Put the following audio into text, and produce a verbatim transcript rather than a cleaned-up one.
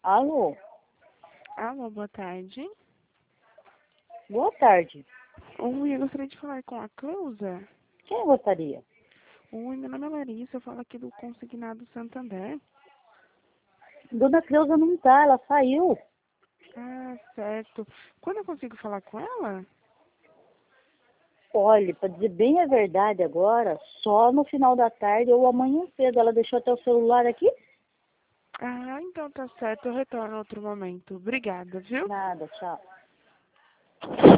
Alô? Alô, boa tarde. Boa tarde. Oi, eu gostaria de falar com a Cleusa. Quem gostaria? Oi, meu nome é Larissa, eu falo aqui do Consignado Santander. Dona Cleusa não tá, ela saiu. Ah, certo. Quando eu consigo falar com ela? Olha, para dizer bem a verdade agora, só no final da tarde ou amanhã cedo. Ela deixou até o celular aqui? Ah, então tá certo, eu retorno em outro momento. Obrigada, viu? Nada, tchau.